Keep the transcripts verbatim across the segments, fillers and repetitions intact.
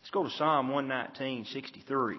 Let's go to Psalm one nineteen, sixty-three.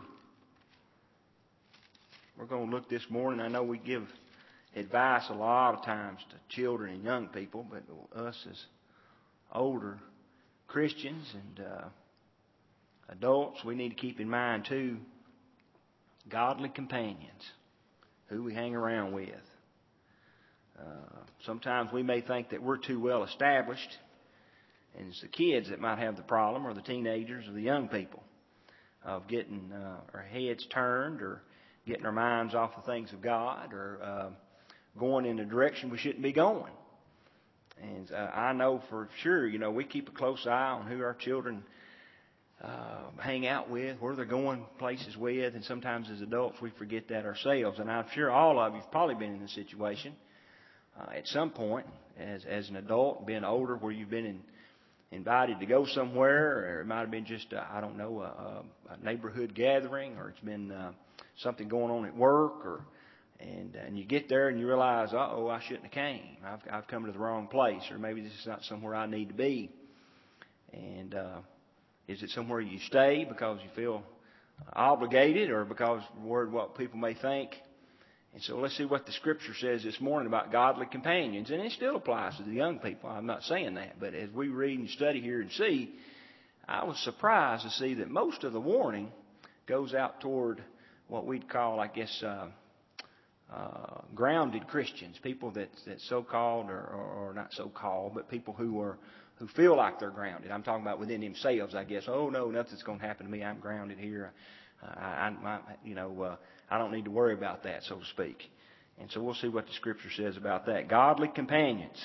We're going to look this morning. I know we give advice a lot of times to children and young people, but us as older Christians and uh, adults, we need to keep in mind too, godly companions, who we hang around with. Uh, sometimes we may think that we're too well established, and it's the kids that might have the problem, or the teenagers, or the young people, of getting uh, our heads turned, or getting our minds off the things of God, or uh, going in a direction we shouldn't be going. And uh, I know for sure, you know, we keep a close eye on who our children uh, hang out with, where they're going places with, and sometimes as adults we forget that ourselves. And I'm sure all of you have probably been in this situation uh, at some point as as an adult, being older, where you've been in, invited to go somewhere, or it might have been just, uh, I don't know, a, a neighborhood gathering, or it's been uh, something going on at work, or And and you get there and you realize, uh-oh, I shouldn't have came. I've I've come to the wrong place, or maybe this is not somewhere I need to be. And uh, is it somewhere you stay because you feel obligated, or because you're worried what people may think? And so let's see what the Scripture says this morning about godly companions. And it still applies to the young people. I'm not saying that. But as we read and study here and see, I was surprised to see that most of the warning goes out toward what we'd call, I guess, uh, Uh, grounded Christians, people that that so-called or, or, or not so-called, but people who are who feel like they're grounded. I'm talking about within themselves, I guess. Oh no, nothing's going to happen to me. I'm grounded here. Uh, I, I, you know, uh, I don't need to worry about that, so to speak. And so we'll see what the Scripture says about that. Godly companions.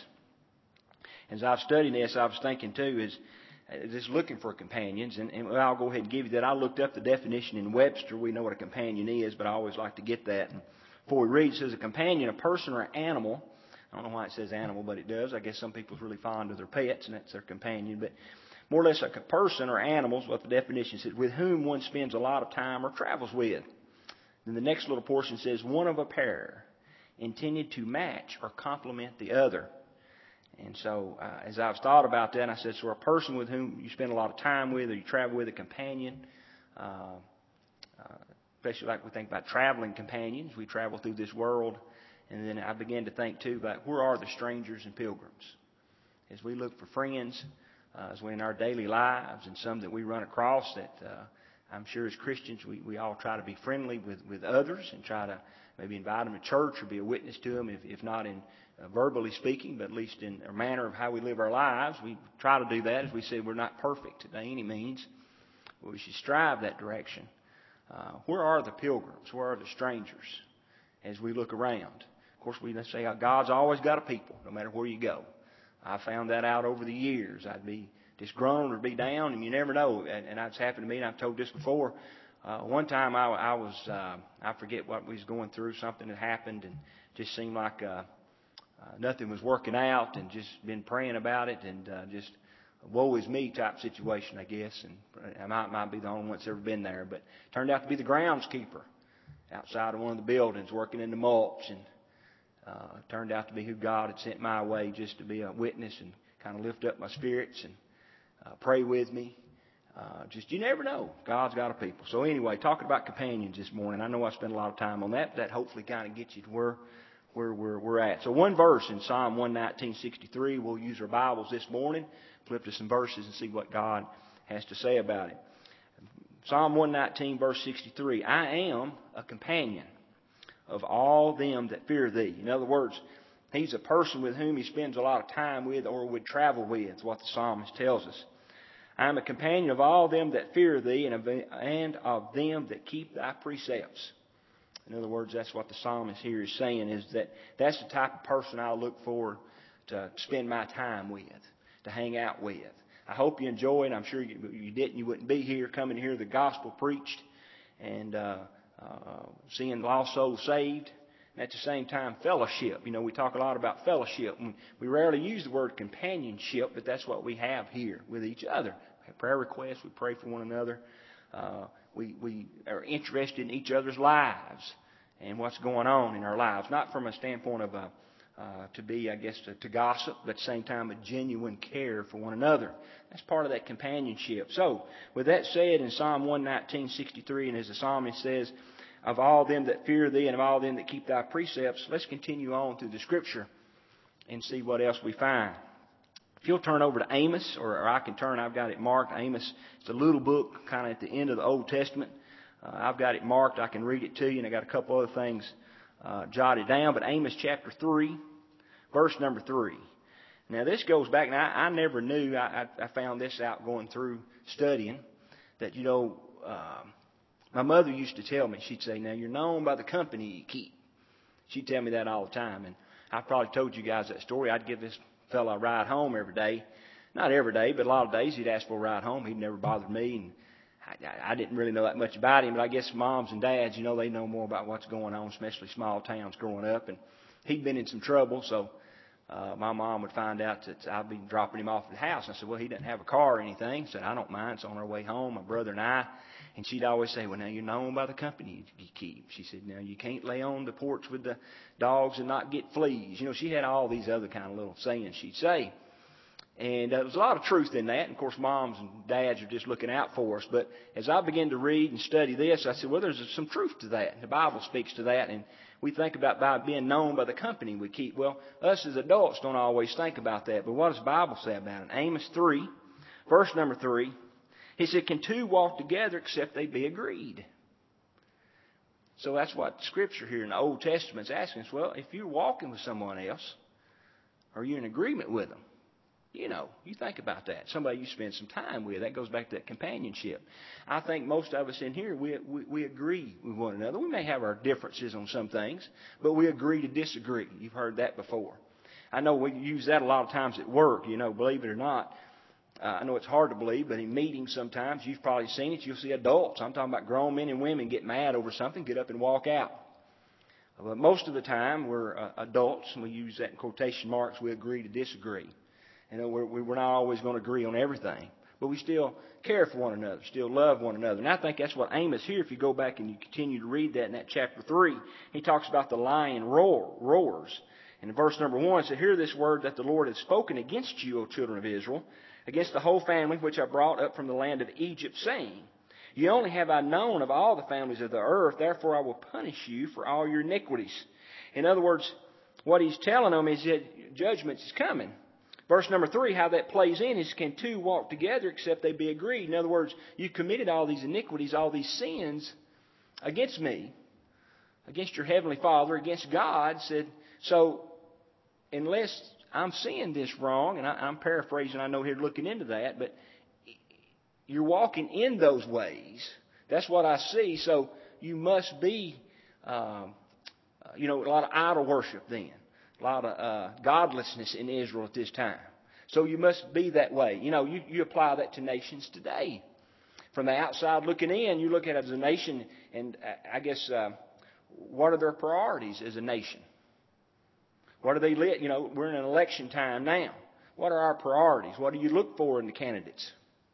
As I've studied this, I was thinking too is just looking for companions, and, and I'll go ahead and give you that. I looked up the definition in Webster. We know what a companion is, but I always like to get that. And before we read, it says a companion, a person or an animal. I don't know why it says animal, but it does. I guess some people are really fond of their pets, and that's their companion. But more or less like a person or animals, what the definition says, with whom one spends a lot of time or travels with. Then the next little portion says, one of a pair, intended to match or complement the other. And so uh, as I've thought about that, I said, so a person with whom you spend a lot of time with, or you travel with, a companion, uh, uh, especially like we think about traveling companions. We travel through this world. And then I began to think, too, about where are the strangers and pilgrims? As we look for friends, uh, as we in our daily lives, and some that we run across that uh, I'm sure as Christians we, we all try to be friendly with, with others and try to maybe invite them to church or be a witness to them, if, if not in uh, verbally speaking, but at least in a manner of how we live our lives. We try to do that. As we said, we're not perfect by any means, but we should strive that direction. Uh, where are the pilgrims? Where are the strangers as we look around? Of course, we say God's always got a people, no matter where you go. I found that out over the years. I'd be disgruntled or be down, and you never know. And, and that's happened to me, and I've told this before. Uh, one time I, I was, uh, I forget what we was going through, something had happened, and just seemed like uh, uh, nothing was working out, and just been praying about it, and uh, just woe is me type situation, I guess. And I might, might be the only one that's ever been there. But it turned out to be the groundskeeper outside of one of the buildings working in the mulch. And uh, it turned out to be who God had sent my way just to be a witness and kind of lift up my spirits and uh, pray with me. Uh, just, you never know. God's got a people. So anyway, talking about companions this morning. I know I spent a lot of time on that, but that hopefully kind of gets you to where where we're, we're at. So one verse in Psalm one nineteen, sixty-three. We'll use our Bibles this morning, flip to some verses and see what God has to say about it. Psalm one nineteen, verse sixty-three. I am a companion of all them that fear thee. In other words, he's a person with whom he spends a lot of time with or would travel with. That's what the psalmist tells us. I am a companion of all them that fear thee, and of, and of them that keep thy precepts. In other words, that's what the psalmist here is saying, is that that's the type of person I look for to spend my time with, to hang out with. I hope you enjoy it. I'm sure you, you didn't, you wouldn't be here coming to hear the gospel preached and uh, uh, seeing lost souls saved. And at the same time, fellowship. You know, we talk a lot about fellowship. We rarely use the word companionship, but that's what we have here with each other. We have prayer requests. We pray for one another. Uh, we, we are interested in each other's lives and what's going on in our lives. Not from a standpoint of a, uh, to be, I guess, to, to gossip, but at the same time a genuine care for one another. That's part of that companionship. So, with that said, in Psalm one nineteen, sixty-three, and as the psalmist says, of all them that fear thee and of all them that keep thy precepts, let's continue on through the Scripture and see what else we find. If you'll turn over to Amos, or, or I can turn, I've got it marked. Amos, it's a little book kind of at the end of the Old Testament. Uh, I've got it marked. I can read it to you, and I got a couple other things uh, jotted down. But Amos chapter three, verse number three. Now this goes back, now I, I never knew, I, I, I found this out going through studying, that, you know, um, my mother used to tell me, she'd say, now you're known by the company you keep. She'd tell me that all the time, and I probably told you guys that story. I'd give this fellow a ride home every day. Not every day, but a lot of days he'd ask for a ride home. He'd never bothered me, and I, I didn't really know that much about him, but I guess moms and dads, you know, they know more about what's going on, especially small towns growing up, and he'd been in some trouble, so uh, my mom would find out that I'd be dropping him off at the house. And I said, well, he doesn't have a car or anything. I said, I don't mind. It's on our way home, my brother and I. And she'd always say, well, now you're known by the company you keep. She said, now you can't lay on the porch with the dogs and not get fleas. You know, she had all these other kind of little sayings she'd say. And uh, there was a lot of truth in that. And, of course, moms and dads are just looking out for us. But as I began to read and study this, I said, well, there's some truth to that. The Bible speaks to that. And we think about by being known by the company we keep. Well, us as adults don't always think about that. But what does the Bible say about it? Amos three, verse number three. He said, can two walk together except they be agreed? So that's what Scripture here in the Old Testament is asking us. Well, if you're walking with someone else, are you in agreement with them? You know, you think about that. Somebody you spend some time with. That goes back to that companionship. I think most of us in here, we, we, we agree with one another. We may have our differences on some things, but we agree to disagree. You've heard that before. I know we use that a lot of times at work, you know, believe it or not. Uh, I know it's hard to believe, but in meetings sometimes, you've probably seen it, you'll see adults. I'm talking about grown men and women get mad over something, get up and walk out. But most of the time, we're uh, adults, and we use that in quotation marks, we agree to disagree. You know, we're, we're not always going to agree on everything, but we still care for one another, still love one another. And I think that's what Amos here, if you go back and you continue to read that in that chapter three, he talks about the lion roar, roars. And in verse number one, it says, hear this word that the Lord has spoken against you, O children of Israel, against the whole family which I brought up from the land of Egypt, saying, you only have I known of all the families of the earth, therefore I will punish you for all your iniquities. In other words, what he's telling them is that judgment is coming. Verse number three, how that plays in is, can two walk together except they be agreed? In other words, you committed all these iniquities, all these sins against me, against your heavenly Father, against God. Said, so unless I'm seeing this wrong, and I, I'm paraphrasing, I know here looking into that, but you're walking in those ways. That's what I see. So you must be, um, you know, a lot of idol worship then. A lot of uh, godlessness in Israel at this time. So you must be that way. You know, you, you apply that to nations today. From the outside looking in, you look at it as a nation, and I guess, uh, what are their priorities as a nation? What are they lit? You know, we're in an election time now. What are our priorities? What do you look for in the candidates?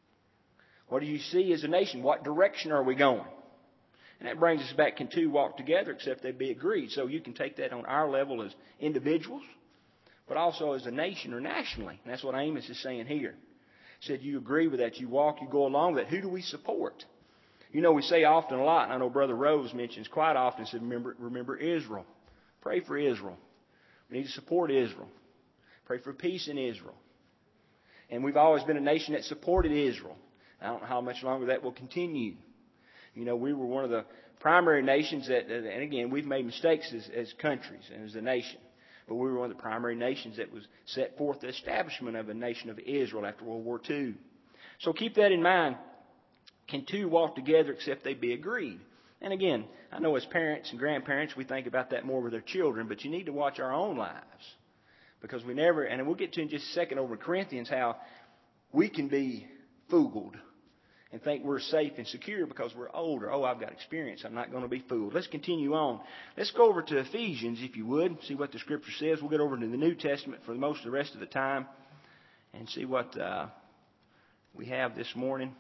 What do you see as a nation? What direction are we going? And that brings us back, can two walk together except they be agreed? So you can take that on our level as individuals, but also as a nation or nationally. And that's what Amos is saying here. He said, you agree with that, you walk, you go along with that. Who do we support? You know, we say often a lot, and I know Brother Rose mentions quite often, said, remember, remember Israel. Pray for Israel. We need to support Israel. Pray for peace in Israel. And we've always been a nation that supported Israel. I don't know how much longer that will continue. You know, we were one of the primary nations that, and again, we've made mistakes as, as countries and as a nation. But we were one of the primary nations that was set forth the establishment of a nation of Israel after World War Two. So keep that in mind. Can two walk together except they be agreed? And again, I know as parents and grandparents, we think about that more with our children, but you need to watch our own lives. Because we never, and we'll get to in just a second over in Corinthians, how we can be fooled and think we're safe and secure because we're older. Oh, I've got experience. I'm not going to be fooled. Let's continue on. Let's go over to Ephesians, if you would, see what the Scripture says. We'll get over to the New Testament for most of the rest of the time and see what uh, we have this morning.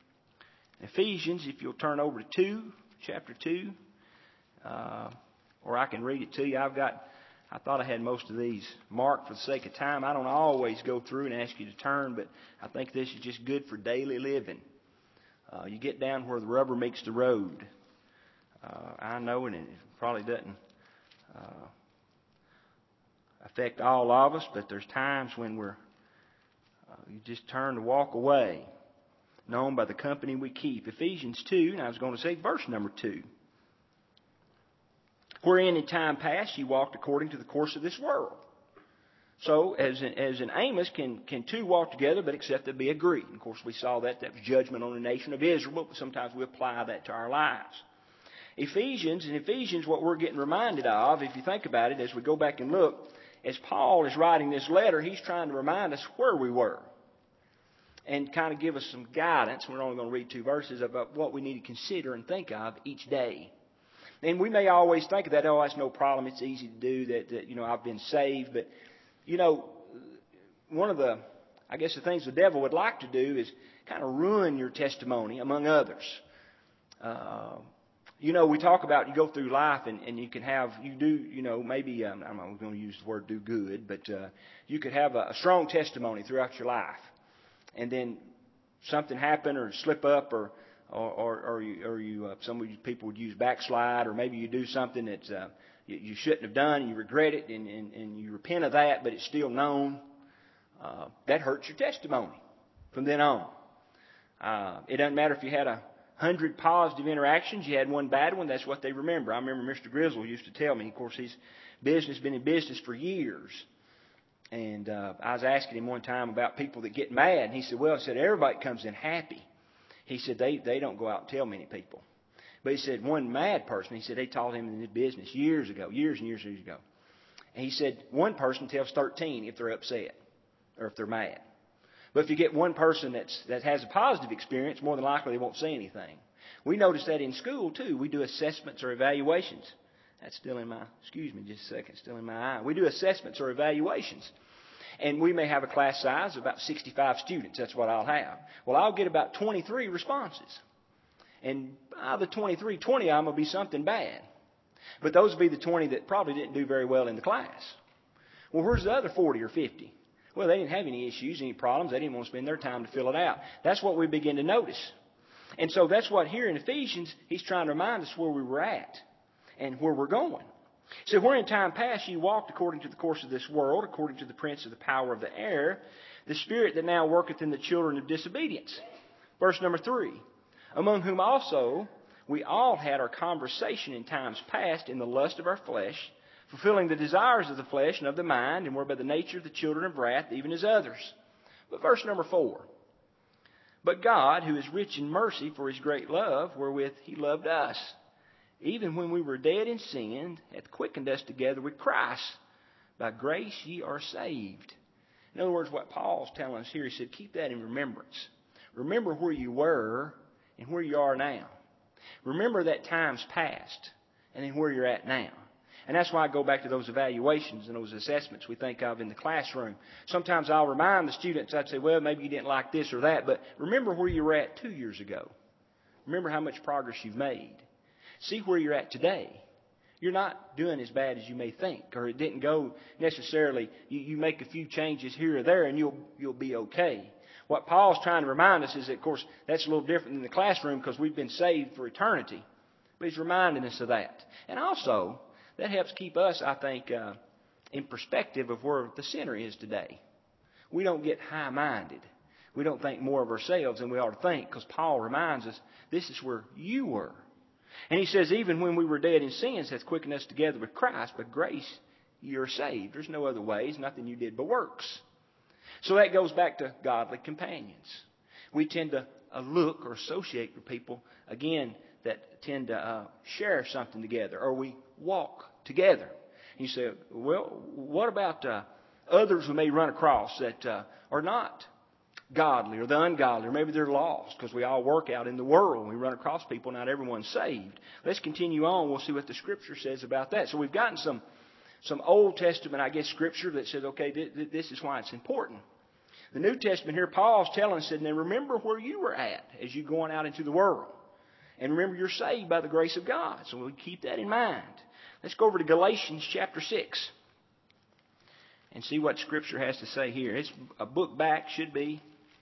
Ephesians, if you'll turn over to two, chapter two, uh, or I can read it to you. I've got I thought I had most of these marked for the sake of time. I don't always go through and ask you to turn, but I think this is just good for daily living. Uh, you get down where the rubber meets the road. Uh, I know, and it probably doesn't uh, affect all of us, but there's times when we're uh, you just turn to walk away, known by the company we keep. Ephesians two, and I was going to say verse number two. Wherein in time past ye walked according to the course of this world. So, as in, as in Amos, can, can two walk together, but except they be agreed? And of course, we saw that. That was judgment on the nation of Israel, but sometimes we apply that to our lives. Ephesians, in Ephesians, what we're getting reminded of, if you think about it, as we go back and look, as Paul is writing this letter, he's trying to remind us where we were and kind of give us some guidance. We're only going to read two verses about what we need to consider and think of each day. And we may always think of that, oh, that's no problem, it's easy to do, that, that you know, I've been saved. But, you know, one of the, I guess the things the devil would like to do is kind of ruin your testimony among others. Uh, you know, we talk about you go through life and, and you can have, you do, you know, maybe, um, I'm not going to use the word do good, but uh, you could have a, a strong testimony throughout your life. And then something happen or slip up or Or, or, or you, or you uh, some of you people would use backslide, or maybe you do something that uh, you, you shouldn't have done, and you regret it, and, and, and you repent of that, but it's still known. Uh, that hurts your testimony from then on. Uh, it doesn't matter if you had a hundred positive interactions, you had one bad one. That's what they remember. I remember Mister Grizzle used to tell me. Of course, he's business been in business for years, and uh, I was asking him one time about people that get mad, and he said, "Well, he said everybody comes in happy." He said, they, they don't go out and tell many people. But he said, one mad person, he said, they taught him in this business years ago, years and years and years ago. And he said, one person tells thirteen if they're upset or if they're mad. But if you get one person that's, that has a positive experience, more than likely they won't say anything. We notice that in school, too. We do assessments or evaluations. That's still in my, excuse me just a second, still in my eye. We do assessments or evaluations. And we may have a class size of about sixty-five students. That's what I'll have. Well, I'll get about twenty-three responses. And out of the twenty-three, twenty of them will be something bad. But those will be the twenty that probably didn't do very well in the class. Well, where's the other forty or fifty? Well, they didn't have any issues, any problems. They didn't want to spend their time to fill it out. That's what we begin to notice. And so that's what here in Ephesians, he's trying to remind us where we were at and where we're going. So where in time past ye walked according to the course of this world, according to the prince of the power of the air, the spirit that now worketh in the children of disobedience. Verse number three. Among whom also we all had our conversation in times past in the lust of our flesh, fulfilling the desires of the flesh and of the mind, and were by the nature of the children of wrath, even as others. But verse number four. But God, who is rich in mercy for his great love, wherewith he loved us, even when we were dead in sin, hath quickened us together with Christ. By grace ye are saved. In other words, what Paul's telling us here, he said, keep that in remembrance. Remember where you were and where you are now. Remember that time's past and then where you're at now. And that's why I go back to those evaluations and those assessments we think of in the classroom. Sometimes I'll remind the students, I'd say, well, maybe you didn't like this or that, but remember where you were at two years ago. Remember how much progress you've made. See where you're at today. You're not doing as bad as you may think, or it didn't go necessarily. You, you make a few changes here or there, and you'll you'll be okay. What Paul's trying to remind us is that, of course, that's a little different than the classroom because we've been saved for eternity. But he's reminding us of that, and also that helps keep us, I think, uh, in perspective of where the sinner is today. We don't get high-minded. We don't think more of ourselves than we ought to think, because Paul reminds us this is where you were. And he says, even when we were dead in sins, hath quickened us together with Christ. By grace you're saved. There's no other ways, nothing you did but works. So that goes back to godly companions. We tend to uh, look or associate with people, again, that tend to uh, share something together, or we walk together. And you say, well, what about uh, others we may run across that uh, are not godly or the ungodly, or maybe they're lost, because we all work out in the world. We run across people, not everyone's saved. Let's continue on. We'll see what the Scripture says about that. So we've gotten some some Old Testament, I guess, Scripture that says, okay, th- th- this is why it's important. The New Testament here, Paul's telling us, now remember where you were at as you're going out into the world. And remember you're saved by the grace of God. So we'll keep that in mind. Let's go over to Galatians chapter six. and see what Scripture has to say here. It's a book back, should be.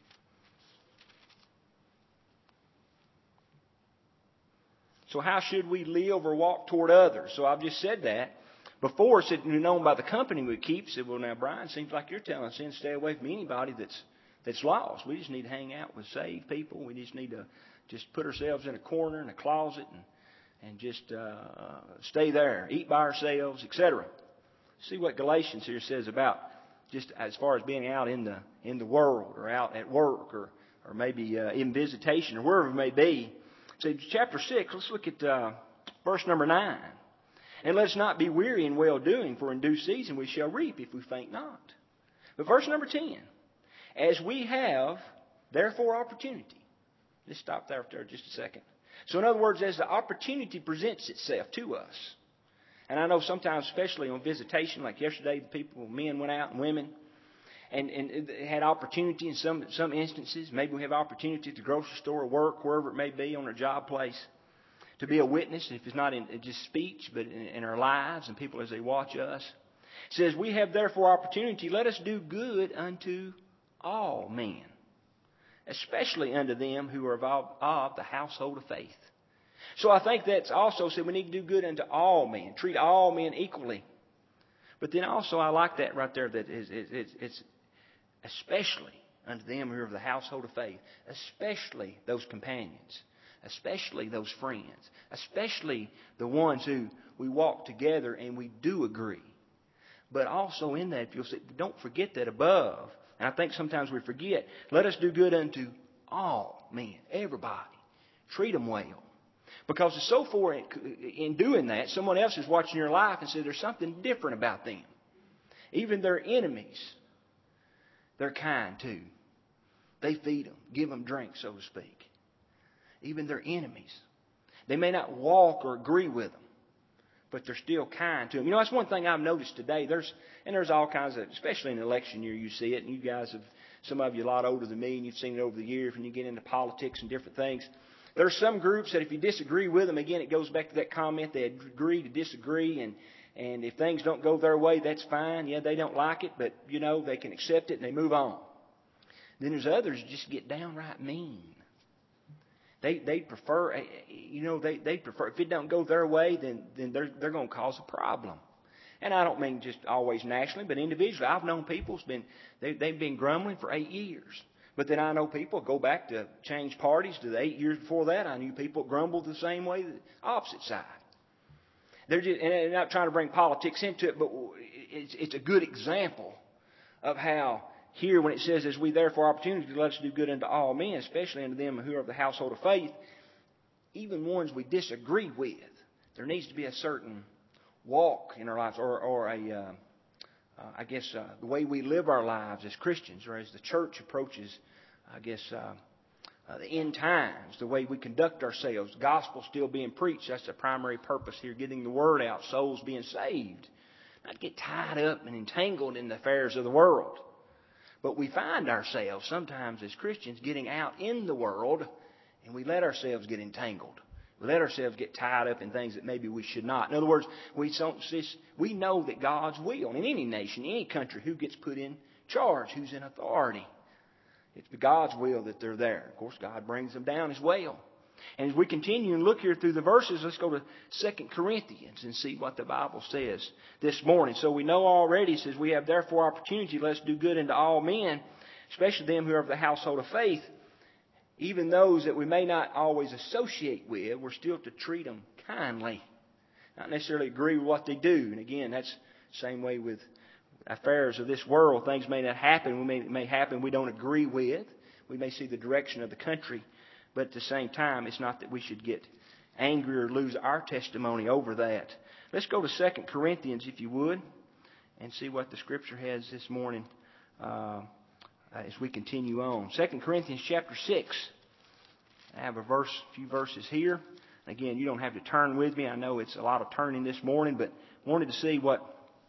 So how should we live or walk toward others? So I've just said that. Before, it said, known by the company we keep. Said, well, now, Brian, seems like you're telling us to stay away from anybody that's that's lost. We just need to hang out with saved people. We just need to just put ourselves in a corner, in a closet, and and just uh, stay there, eat by ourselves, et cetera. See what Galatians here says about just as far as being out in the in the world or out at work or or maybe uh, in visitation or wherever it may be. So chapter six, let's look at uh, verse number nine. And let us not be weary in well-doing, for in due season we shall reap if we faint not. But verse number ten, as we have, therefore, opportunity. Let's stop there for just a second. So in other words, as the opportunity presents itself to us, and I know sometimes, especially on visitation, like yesterday, the people, men went out and women, and, and had opportunity in some some instances. Maybe we have opportunity at the grocery store or work, wherever it may be, on our job place, to be a witness, if it's not in just speech, but in, in our lives and people as they watch us. It says, we have therefore opportunity, let us do good unto all men, especially unto them who are of, of the household of faith. So I think that's also said we need to do good unto all men, treat all men equally. But then also I like that right there, that it's, it's, it's especially unto them who are of the household of faith, especially those companions, especially those friends, especially the ones who we walk together and we do agree. But also in that, if you'll see, don't forget that above, and I think sometimes we forget, let us do good unto all men, everybody. Treat them well. Because so far in doing that, someone else is watching your life and says there's something different about them. Even their enemies, they're kind too. They feed them, give them drink, so to speak. Even their enemies. They may not walk or agree with them, but they're still kind to them. You know, that's one thing I've noticed today. There's and there's all kinds of, especially in election year, you see it. And you guys have, some of you a lot older than me, and you've seen it over the years when you get into politics and different things. There are some groups that if you disagree with them, again, it goes back to that comment, they agree to disagree, and and if things don't go their way, that's fine. Yeah, they don't like it, but, you know, they can accept it and they move on. Then there's others who just get downright mean. They they prefer, you know, they, they prefer, if it don't go their way, then, then they're, they're going to cause a problem. And I don't mean just always nationally, but individually. I've known people who's been, they, they've been grumbling for eight years. But then I know people go back to change parties to the eight years before that. I knew people grumbled the same way, the opposite side. They're just, and I'm not trying to bring politics into it, but it's, it's a good example of how here when it says, as we therefore opportunity, let us do good unto all men, especially unto them who are of the household of faith, even ones we disagree with, there needs to be a certain walk in our lives, or, or a, uh, uh, I guess, uh, the way we live our lives as Christians, or as the church approaches, I guess, uh, uh, the end times, the way we conduct ourselves, the gospel still being preached. That's the primary purpose here, getting the word out, souls being saved. Not get tied up and entangled in the affairs of the world. But we find ourselves sometimes as Christians getting out in the world, and we let ourselves get entangled. We let ourselves get tied up in things that maybe we should not. In other words, we don't. We know that God's will in any nation, any country, who gets put in charge, who's in authority. It's God's will that they're there. Of course, God brings them down as well. And as we continue and look here through the verses, let's go to Second Corinthians and see what the Bible says this morning. So we know already, it says, we have therefore opportunity, let's do good unto all men, especially them who are of the household of faith. Even those that we may not always associate with, we're still to treat them kindly. Not necessarily agree with what they do. And again, that's the same way with affairs of this world. Things may not happen. We may, may happen we don't agree with. We may see the direction of the country. But at the same time, it's not that we should get angry or lose our testimony over that. Let's go to Second Corinthians, if you would, and see what the Scripture has this morning uh, as we continue on. Second Corinthians chapter six. I have a verse, a few verses here. Again, you don't have to turn with me. I know it's a lot of turning this morning, but wanted to see what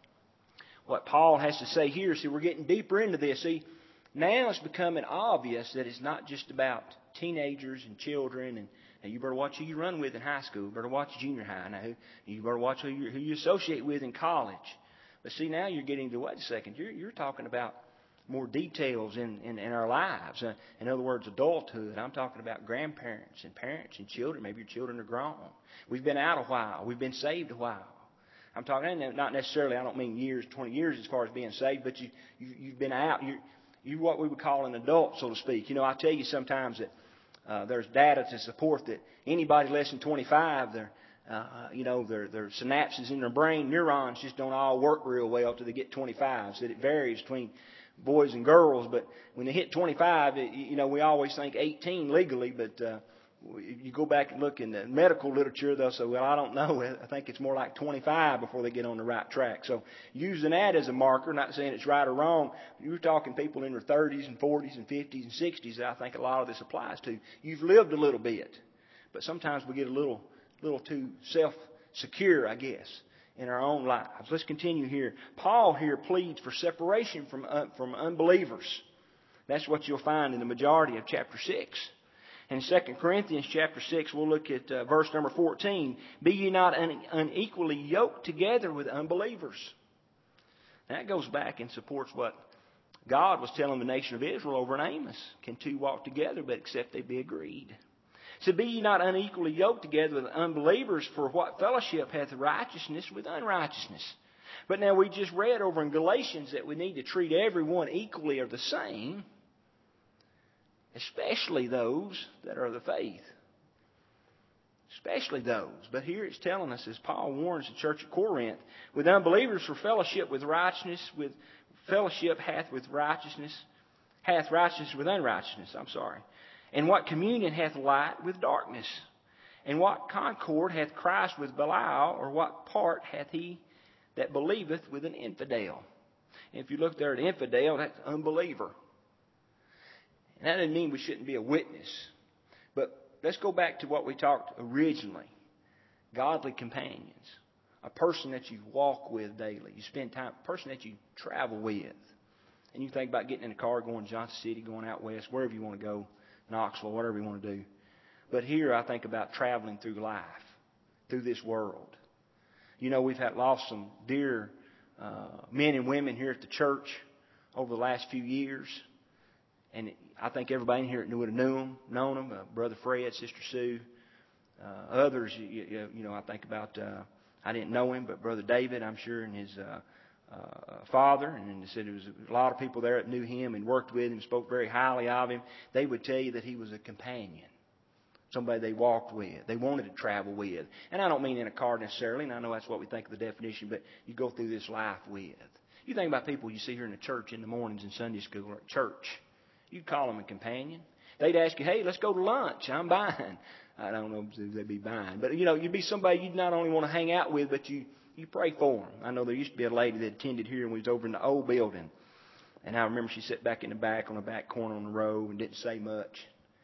what Paul has to say here. See, we're getting deeper into this. See, now it's becoming obvious that it's not just about teenagers and children, and, and you better watch who you run with in high school. You better watch junior high. Now, you better watch who you, who you associate with in college. But see, now you're getting to, wait a second, you're, you're talking about more details in, in, in our lives. Uh, in other words, adulthood. I'm talking about grandparents and parents and children. Maybe your children are grown. We've been out a while. We've been saved a while. I'm talking, not necessarily, I don't mean years, twenty years as far as being saved, but you, you, you've been out. You're, you're what we would call an adult, so to speak. You know, I tell you sometimes that uh, there's data to support that anybody less than twenty-five, they're, uh, you know, their, their synapses in their brain, neurons just don't all work real well till they get twenty-five. So it varies between boys and girls, but when they hit twenty-five, it, you know, we always think eighteen legally, but uh, you go back and look in the medical literature, they'll say, well, I don't know. I think it's more like twenty-five before they get on the right track. So using that as a marker, not saying it's right or wrong, you're talking people in their thirties and forties and fifties and sixties that I think a lot of this applies to. You've lived a little bit, but sometimes we get a little, little too self-secure, I guess, in our own lives. Let's continue here. Paul here pleads for separation from, uh, from unbelievers. That's what you'll find in the majority of chapter six. In Second Corinthians chapter six, we'll look at uh, verse number fourteen. Be ye not un- unequally yoked together with unbelievers. And that goes back and supports what God was telling the nation of Israel over in Amos. Can two walk together but except they be agreed? So be ye not unequally yoked together with unbelievers, for what fellowship hath righteousness with unrighteousness? But now we just read over in Galatians that we need to treat everyone equally or the same, especially those that are of the faith. Especially those. But here it's telling us, as Paul warns the church at Corinth, with unbelievers for fellowship with righteousness, with fellowship hath with righteousness, hath righteousness with unrighteousness, I'm sorry. And what communion hath light with darkness? And what concord hath Christ with Belial? Or what part hath he that believeth with an infidel? And if you look there at infidel, that's unbeliever. And that doesn't mean we shouldn't be a witness. But let's go back to what we talked originally. Godly companions. A person that you walk with daily. You spend time, a person that you travel with. And you think about getting in a car, going to Johnson City, going out west, wherever you want to go. Knoxville, whatever you want to do. But here I think about traveling through life, through this world. You know, we've had lost some dear uh, men and women here at the church over the last few years. And I think everybody in here would have knew them, known them. Uh, Brother Fred, Sister Sue, uh, others, you, you know, I think about, uh, I didn't know him, but Brother David, I'm sure, and his uh, Uh, father, and they said there was a lot of people there that knew him and worked with him, spoke very highly of him. They would tell you that he was a companion, somebody they walked with, they wanted to travel with. And I don't mean in a car necessarily, and I know that's what we think of the definition, but you go through this life with. You think about people you see here in the church in the mornings in Sunday school or at church. You'd call them a companion. They'd ask you, hey, let's go to lunch. I'm buying. I don't know if they'd be buying, but you know, you'd be somebody you'd not only want to hang out with, but you You pray for them. I know there used to be a lady that attended here and we was over in the old building. And I remember she sat back in the back on the back corner on the row and didn't say much.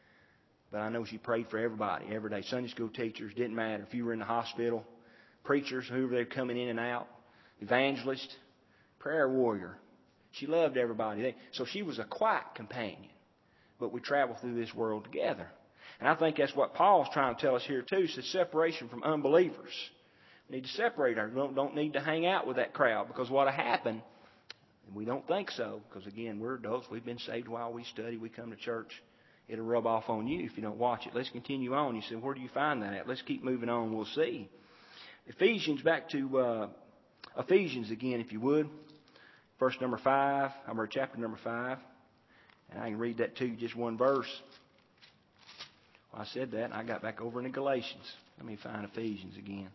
But I know she prayed for everybody every day. Sunday school teachers, didn't matter. If you were in the hospital, preachers, whoever they were coming in and out, evangelist, prayer warrior. She loved everybody. So she was a quiet companion. But we travel through this world together. And I think that's what Paul's trying to tell us here too. It's the separation from unbelievers. Need to separate ourselves. Don't, don't need to hang out with that crowd, because what'll happen, and we don't think so, because again, we're adults. We've been saved while we study. We come to church. It'll rub off on you if you don't watch it. Let's continue on. You say, where do you find that at? Let's keep moving on. We'll see. Ephesians, back to uh, Ephesians again, if you would. Verse number five, or chapter number five. And I can read that to you, just one verse. Well, I said that, and I got back over into Galatians. Let me find Ephesians again.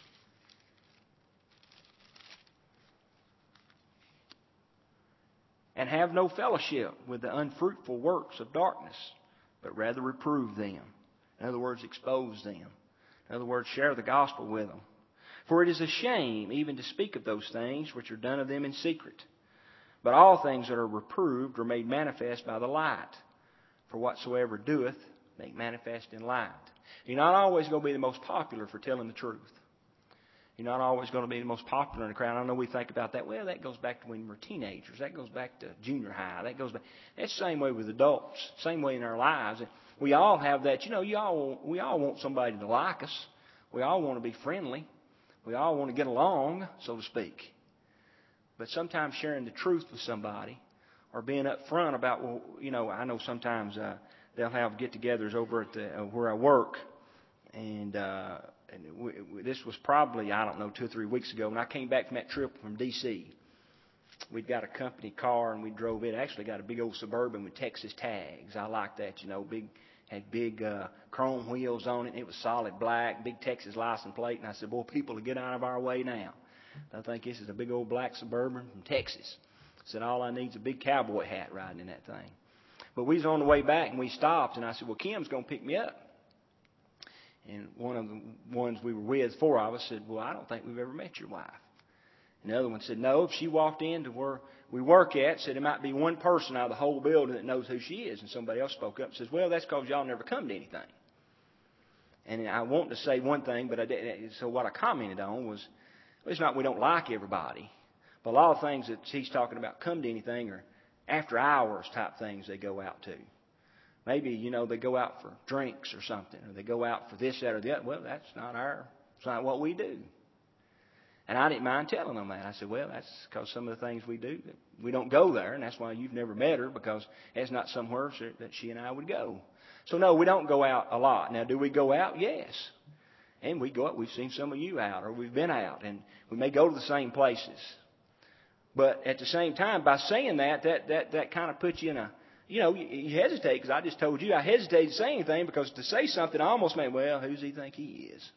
And have no fellowship with the unfruitful works of darkness, but rather reprove them. In other words, expose them. In other words, share the gospel with them. For it is a shame even to speak of those things which are done of them in secret. But all things that are reproved are made manifest by the light. For whatsoever doeth, make manifest in light. You're not always going to be the most popular for telling the truth. You're not always going to be the most popular in the crowd. I know we think about that. Well, that goes back to when we're teenagers. That goes back to junior high. That goes back. That's the same way with adults. Same way in our lives. We all have that. You know, you all we all want somebody to like us. We all want to be friendly. We all want to get along, so to speak. But sometimes sharing the truth with somebody or being upfront about, well, you know, I know sometimes uh, they'll have get-togethers over at the, uh, where I work. And, uh, and we, we, this was probably, I don't know, two or three weeks ago when I came back from that trip from D C We'd got a company car and we drove it. Actually got a big old Suburban with Texas tags. I like that, you know, big, had big uh, chrome wheels on it. It was solid black, big Texas license plate. And I said, boy, people will get out of our way now. I think this is a big old black Suburban from Texas. I said, all I need is a big cowboy hat riding in that thing. But we was on the way back and we stopped and I said, well, Kim's going to pick me up. And one of the ones we were with, four of us, said, well, I don't think we've ever met your wife. And the other one said, no, if she walked into where we work at, said there might be one person out of the whole building that knows who she is. And somebody else spoke up and says, well, that's because y'all never come to anything. And I wanted to say one thing, but I didn't. So what I commented on was, well, it's not we don't like everybody, but a lot of things that he's talking about come to anything are after hours type things they go out to. Maybe, you know, they go out for drinks or something, or they go out for this, that, or the other. Well, that's not our, it's not what we do. And I didn't mind telling them that. I said, well, that's because some of the things we do, we don't go there, and that's why you've never met her, because that's not somewhere that she and I would go. So, no, we don't go out a lot. Now, do we go out? Yes. And we go out. We've seen some of you out, or we've been out, and we may go to the same places. But at the same time, by saying that, that that, that kind of puts you in a, you know, you, you hesitate, because I just told you I hesitated to say anything, because to say something I almost made, well, who does he think he is?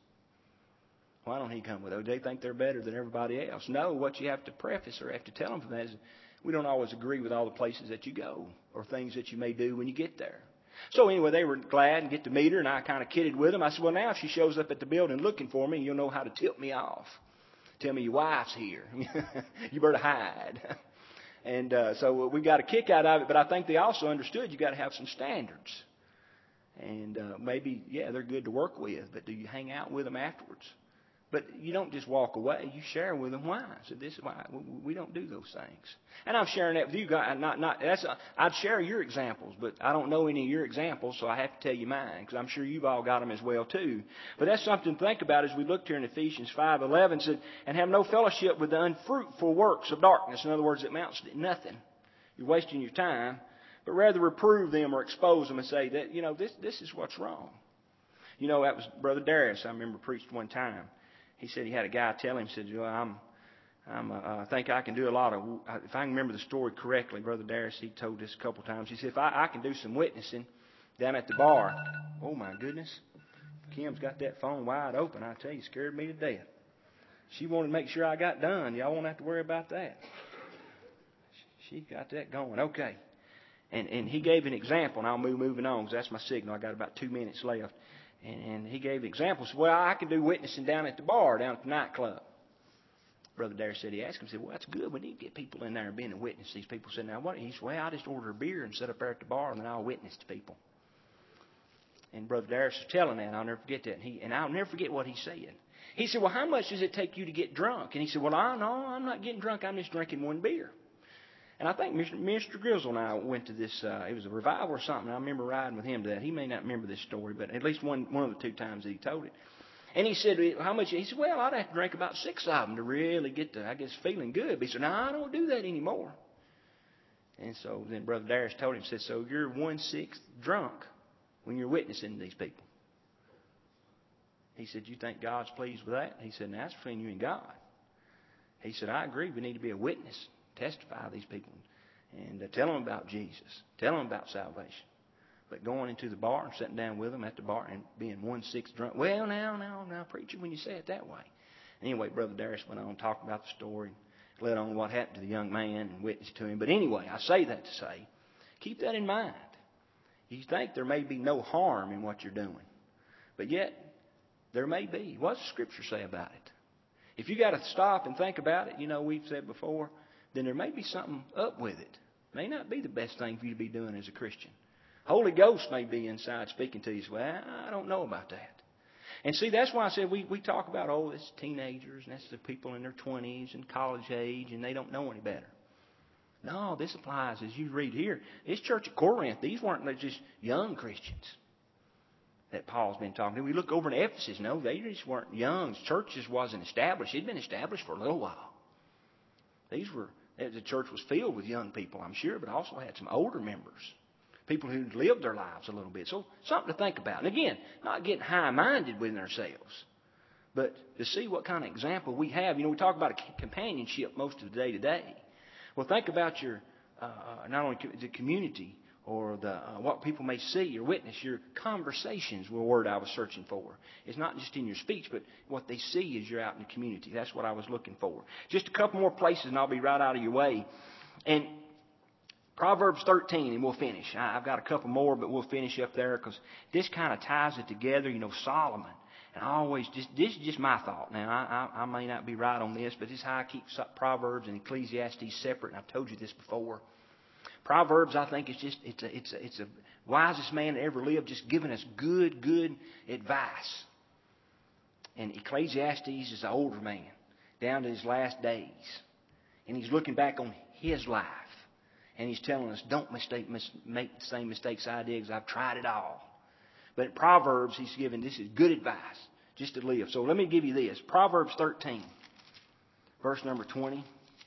Why don't he come with us? They think they're better than everybody else. No, what you have to preface or have to tell them from that is we don't always agree with all the places that you go or things that you may do when you get there. So anyway, they were glad and get to meet her, and I kind of kidded with them. I said, well, now if she shows up at the building looking for me, you'll know how to tip me off. Tell me your wife's here. You better hide. And uh, so we got a kick out of it, but I think they also understood you got to have some standards. And uh, maybe, yeah, they're good to work with, but do you hang out with them afterwards? But you don't just walk away. You share with them why. So this is why we don't do those things. And I'm sharing that with you guys. Not, not, that's a, I'd share your examples, but I don't know any of your examples, so I have to tell you mine, because I'm sure you've all got them as well too. But that's something to think about as we looked here in Ephesians five eleven. Said, and have no fellowship with the unfruitful works of darkness. In other words, it amounts to nothing. You're wasting your time. But rather reprove them or expose them and say that, you know, this this is what's wrong. You know, that was Brother Darius, I remember, preached one time. He said he had a guy tell him, he said, well, I'm, I'm, uh, I think I can do a lot of, if I can remember the story correctly, Brother Darius, he told this a couple times. He said, if I, I can do some witnessing down at the bar. Oh, my goodness. Kim's got that phone wide open. I tell you, scared me to death. She wanted to make sure I got done. Y'all won't have to worry about that. She got that going. Okay. And, and he gave an example, and I'll move moving on because that's my signal. I got about two minutes left. And, and he gave examples. Well, I can do witnessing down at the bar, down at the nightclub. Brother Darius said, he asked him, he said, well, that's good. We need to get people in there and being a witness. These people said, now what? He said, well, I just order a beer and sit up there at the bar, and then I'll witness to people. And Brother Darius was telling that, and I'll never forget that. And, he, and I'll never forget what he said. He said, well, how much does it take you to get drunk? And he said, well, I no, I'm not getting drunk. I'm just drinking one beer. And I think Mister Grizzle and I went to this, uh, it was a revival or something. I remember riding with him to that. He may not remember this story, but at least one, one of the two times that he told it. And he said, how much? He said, well, I'd have to drink about six of them to really get to, I guess, feeling good. But he said, no, I don't do that anymore. And so then Brother Darius told him, said, so you're one-sixth drunk when you're witnessing these people. He said, you think God's pleased with that? He said, now, that's between you and God. He said, I agree. We need to be a witness. Testify to these people and uh, tell them about Jesus. Tell them about salvation. But going into the bar and sitting down with them at the bar and being one-sixth drunk. Well, now, now, now, preacher, when you say it that way. Anyway, Brother Darius went on talking about the story, led on what happened to the young man and witnessed to him. But anyway, I say that to say, keep that in mind. You think there may be no harm in what you're doing. But yet, there may be. What does the Scripture say about it? If you got to stop and think about it, you know, we've said before, then there may be something up with it. May not be the best thing for you to be doing as a Christian. Holy Ghost may be inside speaking to you. So, well, I don't know about that. And see, that's why I said we, we talk about, oh, it's teenagers, and that's the people in their twenties and college age, and they don't know any better. No, this applies, as you read here. This church at Corinth, these weren't just young Christians that Paul's been talking to. We look over in Ephesus, no, they just weren't young. Churches wasn't established. It had been established for a little while. These were, the church was filled with young people, I'm sure, but also had some older members. People who lived their lives a little bit. So something to think about. And again, not getting high-minded within ourselves, but to see what kind of example we have. You know, we talk about a companionship most of the day today. Well, think about your, uh, not only the community or the uh, what people may see or witness. Your conversations were a word I was searching for. It's not just in your speech, but what they see as you're out in the community. That's what I was looking for. Just a couple more places and I'll be right out of your way. And Proverbs thirteen, and we'll finish. I've got a couple more, but we'll finish up there because this kind of ties it together. You know, Solomon. And I always, just this is just my thought. Now, I, I, I may not be right on this, but this is how I keep Proverbs and Ecclesiastes separate, and I've told you this before. Proverbs, I think, is just, it's a, it's a, it's a wisest man that ever lived, just giving us good, good advice. And Ecclesiastes is an older man, down to his last days. And he's looking back on his life. And he's telling us, don't mistake, mis- make the same mistakes I did, because I've tried it all. But in Proverbs, he's giving, this is good advice, just to live. So let me give you this. Proverbs thirteen, verse number twenty.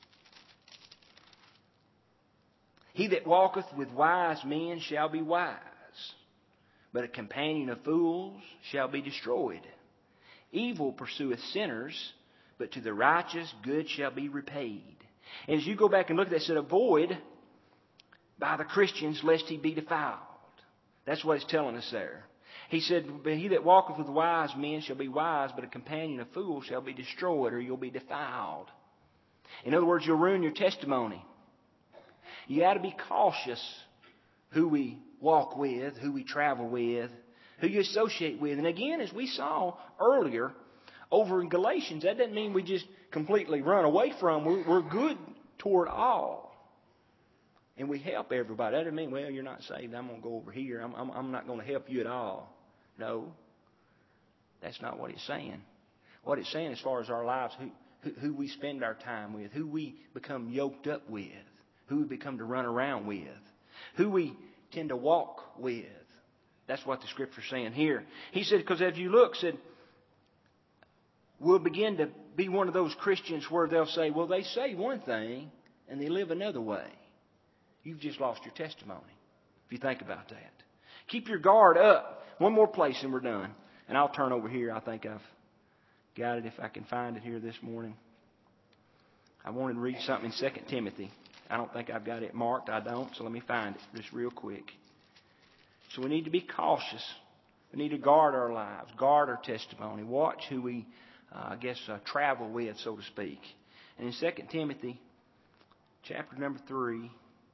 He that walketh with wise men shall be wise, but a companion of fools shall be destroyed. Evil pursueth sinners, but to the righteous good shall be repaid. And as you go back and look at that, it said, avoid by the Christians lest he be defiled. That's what it's telling us there. He said, he that walketh with wise men shall be wise, but a companion of fools shall be destroyed, or you'll be defiled. In other words, you'll ruin your testimony. You got to be cautious who we walk with, who we travel with, who you associate with. And again, as we saw earlier over in Galatians, that doesn't mean we just completely run away from. We're, we're good toward all. And we help everybody. That doesn't mean, well, you're not saved, I'm going to go over here. I'm, I'm, I'm not going to help you at all. No, that's not what it's saying. What it's saying as far as our lives, who, who, who we spend our time with, who we become yoked up with, who we become to run around with, who we tend to walk with. That's what the Scripture's saying here. He said, because if you look, said, we'll begin to be one of those Christians where they'll say, well, they say one thing and they live another way. You've just lost your testimony, if you think about that. Keep your guard up. One more place and we're done. And I'll turn over here. I think I've got it if I can find it here this morning. I wanted to read something in Second Timothy. I don't think I've got it marked. I don't. So let me find it just real quick. So we need to be cautious. We need to guard our lives, guard our testimony, watch who we, uh, I guess, uh, travel with, so to speak. And in Second Timothy, chapter number three,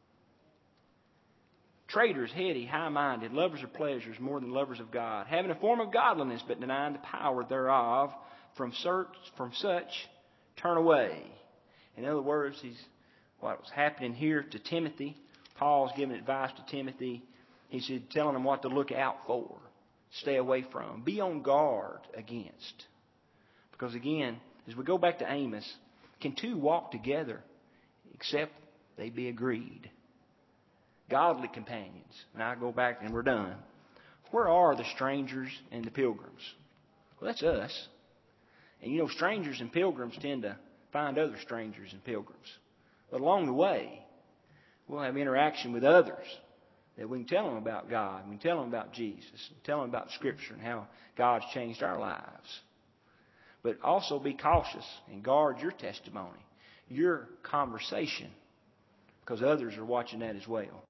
traitors, heady, high-minded, lovers of pleasures more than lovers of God, having a form of godliness but denying the power thereof, from such, from such turn away. In other words, he's, what was happening here to Timothy, Paul's giving advice to Timothy. He said, telling him what to look out for, stay away from, be on guard against. Because again, as we go back to Amos, can two walk together except they be agreed? Godly companions. And I go back and we're done. Where are the strangers and the pilgrims? Well, that's us. And you know, strangers and pilgrims tend to find other strangers and pilgrims. But along the way, we'll have interaction with others that we can tell them about God. We can tell them about Jesus. And tell them about Scripture and how God's changed our lives. But also be cautious and guard your testimony, your conversation, because others are watching that as well.